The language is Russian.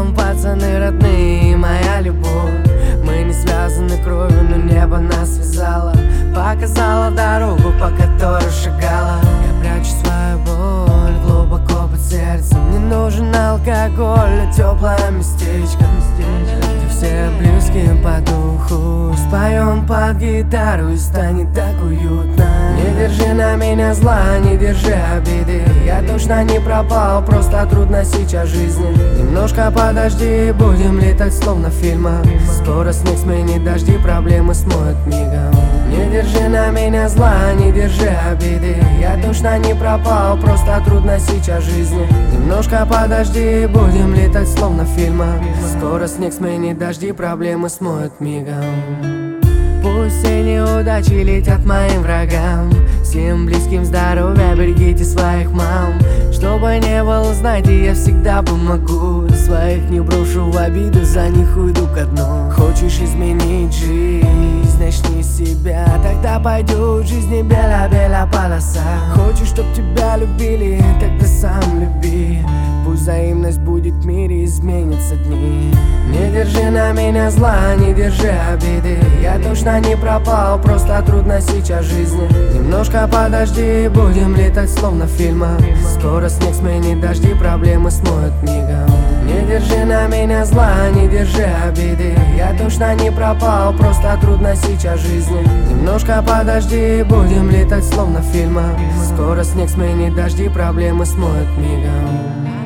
мигом, пацаны родные, моя любовь. Мы не связаны кровью, но небо нас связало, показала дорогу, по которой шагала. Я прячу свою боль глубоко под сердцем. Мне нужен алкоголь, теплое местечко, где все близкие по духу. Споем под гитару и станет так уютно. Не держи на меня зла, не держи обиды. Я точно не пропал, просто трудно сейчас жизни. Немножко подожди, будем летать словно в фильмах. Скоро снег сменит дожди, проблемы смоют мигом. Не держи на меня зла, не держи обиды. Я точно не пропал, просто трудно сейчас жизни. Немножко подожди, будем летать словно в фильмах. Скоро снег сменит дожди, проблемы смоют мигом. Пусть все неудачи летят моим врагам. Всем близким здоровья, берегите своих мам. Чтобы не было, знаете, я всегда помогу. Своих не брошу в обиду, за них уйду ко дну. Хочешь изменить жизнь, начни с себя. Тогда пойдет в жизни белая полоса. Хочешь, чтоб тебя любили, тогда сам люби. Пусть взаимность будет в мире, изменятся дни. Не держи на меня зла, не держи обиды. Я точно не пропал, просто трудно сейчас жизни. Немножко подожди, будем летать словно в фильмах. Скоро снег сменит дожди, проблемы смоют мигом. Не держи на меня зла, не держи обиды. Я точно не пропал, просто трудно сейчас жизни. Немножко подожди, будем летать словно в фильмах. Скоро снег сменит дожди, проблемы смоют мигом.